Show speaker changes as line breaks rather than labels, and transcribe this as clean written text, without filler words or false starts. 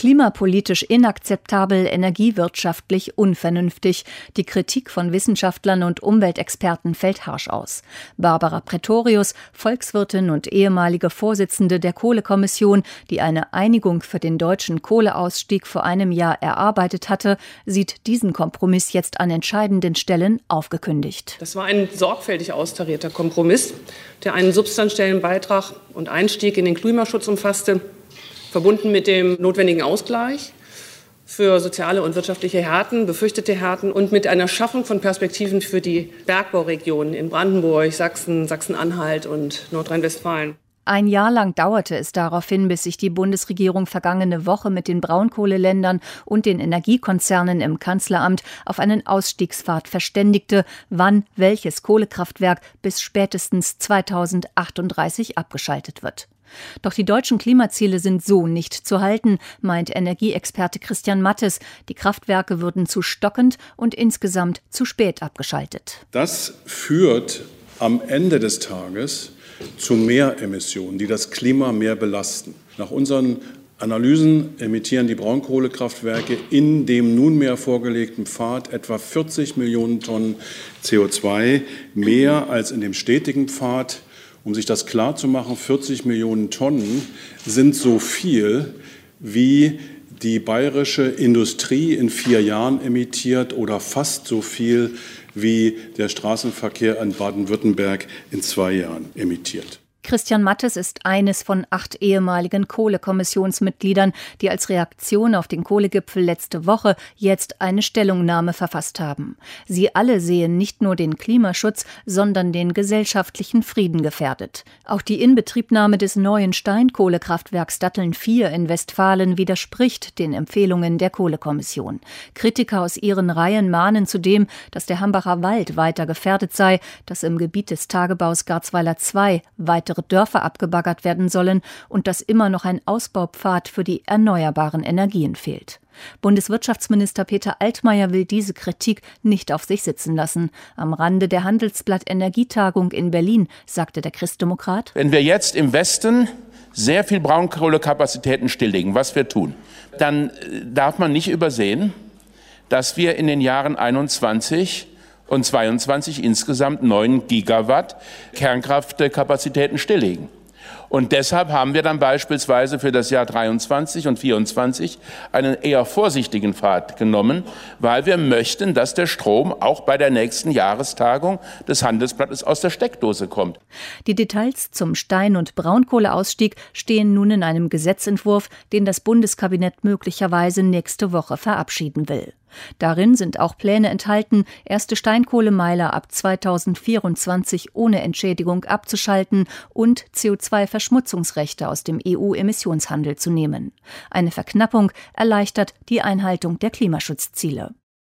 Klimapolitisch inakzeptabel, energiewirtschaftlich unvernünftig. Die Kritik von Wissenschaftlern und Umweltexperten fällt harsch aus. Barbara Pretorius, Volkswirtin und ehemalige Vorsitzende der Kohlekommission, die eine Einigung für den deutschen Kohleausstieg vor einem Jahr erarbeitet hatte, sieht diesen Kompromiss jetzt an entscheidenden Stellen aufgekündigt.
Das war ein sorgfältig austarierter Kompromiss, der einen substanziellen Beitrag und Einstieg in den Klimaschutz umfasste, verbunden mit dem notwendigen Ausgleich für soziale und wirtschaftliche Härten, befürchtete Härten und mit einer Schaffung von Perspektiven für die Bergbauregionen in Brandenburg, Sachsen, Sachsen-Anhalt und Nordrhein-Westfalen.
Ein Jahr lang dauerte es daraufhin, bis sich die Bundesregierung vergangene Woche mit den Braunkohleländern und den Energiekonzernen im Kanzleramt auf einen Ausstiegspfad verständigte, wann welches Kohlekraftwerk bis spätestens 2038 abgeschaltet wird. Doch die deutschen Klimaziele sind so nicht zu halten, meint Energieexperte Christian Mattes. Die Kraftwerke würden zu stockend und insgesamt zu spät abgeschaltet.
Das führt am Ende des Tages zu mehr Emissionen, die das Klima mehr belasten. Nach unseren Analysen emittieren die Braunkohlekraftwerke in dem nunmehr vorgelegten Pfad etwa 40 Millionen Tonnen CO2 mehr als in dem stetigen Pfad. Um sich das klarzumachen, 40 Millionen Tonnen sind so viel, wie die bayerische Industrie in 4 Jahren emittiert oder fast so viel, wie der Straßenverkehr in Baden-Württemberg in 2 Jahren emittiert.
Christian Mattes ist eines von 8 ehemaligen Kohlekommissionsmitgliedern, die als Reaktion auf den Kohlegipfel letzte Woche jetzt eine Stellungnahme verfasst haben. Sie alle sehen nicht nur den Klimaschutz, sondern den gesellschaftlichen Frieden gefährdet. Auch die Inbetriebnahme des neuen Steinkohlekraftwerks Datteln 4 in Westfalen widerspricht den Empfehlungen der Kohlekommission. Kritiker aus ihren Reihen mahnen zudem, dass der Hambacher Wald weiter gefährdet sei, dass im Gebiet des Tagebaus Garzweiler 2 weitere Dörfer abgebaggert werden sollen und dass immer noch ein Ausbaupfad für die erneuerbaren Energien fehlt. Bundeswirtschaftsminister Peter Altmaier will diese Kritik nicht auf sich sitzen lassen. Am Rande der Handelsblatt Energietagung in Berlin sagte der Christdemokrat:
Wenn wir jetzt im Westen sehr viel Braunkohlekapazitäten stilllegen, was wir tun, dann darf man nicht übersehen, dass wir in den Jahren 21 und 22 insgesamt 9 Gigawatt Kernkraftkapazitäten stilllegen. Und deshalb haben wir dann beispielsweise für das Jahr 23 und 24 einen eher vorsichtigen Pfad genommen, weil wir möchten, dass der Strom auch bei der nächsten Jahrestagung des Handelsblattes aus der Steckdose kommt.
Die Details zum Stein- und Braunkohleausstieg stehen nun in einem Gesetzentwurf, den das Bundeskabinett möglicherweise nächste Woche verabschieden will. Darin sind auch Pläne enthalten, erste Steinkohlemeiler ab 2024 ohne Entschädigung abzuschalten und CO2-Verschmutzungsrechte aus dem EU-Emissionshandel zu nehmen. Eine Verknappung erleichtert die Einhaltung der Klimaschutzziele.